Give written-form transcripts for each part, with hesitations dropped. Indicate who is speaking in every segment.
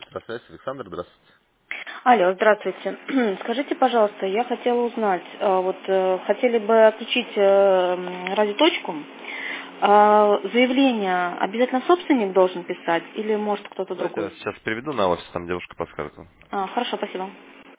Speaker 1: Электросвязь, Александр, здравствуйте.
Speaker 2: Алло, здравствуйте. Скажите, пожалуйста, я хотела узнать, хотели бы отключить радиоточку. Заявление обязательно собственник должен писать или может кто-то
Speaker 1: Давайте я
Speaker 2: другой?
Speaker 1: вас сейчас приведу на офис, там девушка подскажет вам.
Speaker 2: Хорошо, спасибо.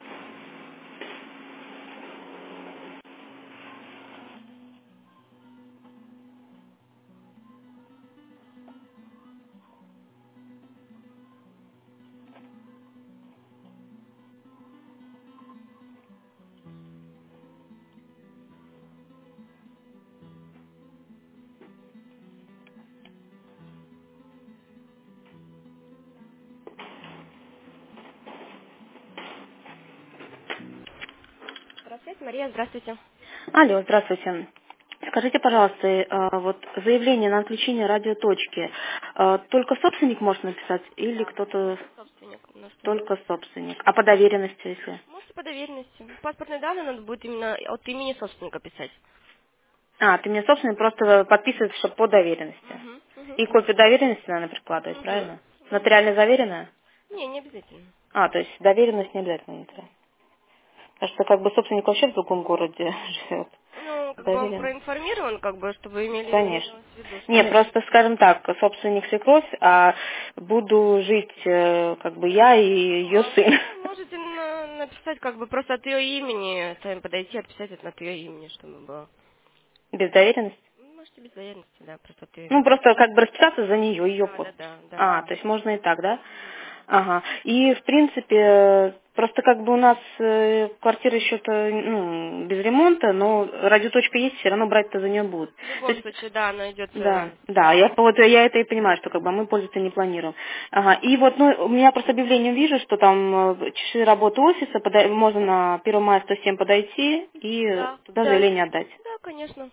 Speaker 3: Здравствуйте, Мария, здравствуйте.
Speaker 2: Алло, здравствуйте. Скажите, пожалуйста, заявление на отключение радиоточки только собственник может написать или
Speaker 3: Да,
Speaker 2: кто-то
Speaker 3: собственник у нас нет.
Speaker 2: только собственник? А по доверенности, если?
Speaker 3: Можете по доверенности. Паспортные данные надо будет именно от имени собственника писать.
Speaker 2: Ты мне собственник просто подписывает, что по доверенности.
Speaker 3: Угу, угу,
Speaker 2: И копию доверенности надо прикладывать,
Speaker 3: угу.
Speaker 2: правильно?
Speaker 3: Ну,
Speaker 2: Нотариально заверенная?
Speaker 3: не, не обязательно.
Speaker 2: То есть доверенность не обязательно нотариально. Потому что как бы собственник вообще в другом городе живет.
Speaker 3: Ну, как бы он
Speaker 2: Доверен.
Speaker 3: проинформирован, как бы, чтобы
Speaker 2: Конечно.
Speaker 3: имелось в виду, что...
Speaker 2: Нет, просто скажем так, собственник свекровь, а буду жить как бы я и ее сын.
Speaker 3: Можете написать, как бы, просто от ее имени, сами подойти, отписать это от ее имени, чтобы было.
Speaker 2: Без доверенности?
Speaker 3: Можете без доверенности, да, просто от ее
Speaker 2: Ну,
Speaker 3: имени.
Speaker 2: просто как бы расписаться за нее, ее
Speaker 3: Да, да,
Speaker 2: подпись.
Speaker 3: да, да.
Speaker 2: То есть можно и так, да? Ага. И, в принципе, просто как бы у нас квартира еще-то без ремонта, но радиоточка есть, все равно брать-то за нее будут.
Speaker 3: В
Speaker 2: То
Speaker 3: любом
Speaker 2: есть,
Speaker 3: случае, да, она идет...
Speaker 2: да, да, я это и понимаю, что как бы мы пользоваться не планируем. Ага. И вот, у меня просто объявление вижу, что там часы работы офиса, можно на 1 мая 107 подойти и
Speaker 3: Да,
Speaker 2: туда
Speaker 3: да,
Speaker 2: заявление отдать.
Speaker 3: да, конечно.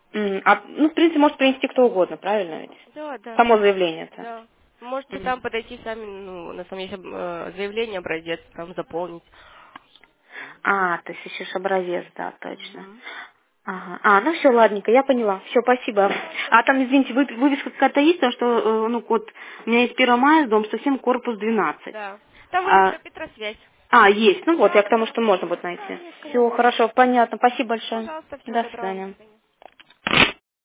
Speaker 2: В принципе, может принести кто угодно, правильно ведь?
Speaker 3: Да, да.
Speaker 2: Само заявление-то.
Speaker 3: Да. Можете
Speaker 2: Мгм.
Speaker 3: там подойти сами, ну, на самом деле, заявление, образец, там заполнить.
Speaker 2: Ты ищешь образец, да, точно.
Speaker 3: Мгм.
Speaker 2: Ага. Ну все, ладненько, я поняла. Все, спасибо. Там, извините, вывеска какая-то есть, потому что, вот, у меня есть 1 мая, дом 107, корпус 12.
Speaker 3: Да. Там
Speaker 2: А,
Speaker 3: вывеска Петросвязь.
Speaker 2: есть. Ну вот, я
Speaker 3: Да,
Speaker 2: к тому,
Speaker 3: да.
Speaker 2: что можно будет
Speaker 3: Да,
Speaker 2: найти.
Speaker 3: есть,
Speaker 2: Все,
Speaker 3: конечно.
Speaker 2: хорошо, понятно. Спасибо большое.
Speaker 3: Пожалуйста, всего
Speaker 2: До
Speaker 3: доброго.
Speaker 2: свидания.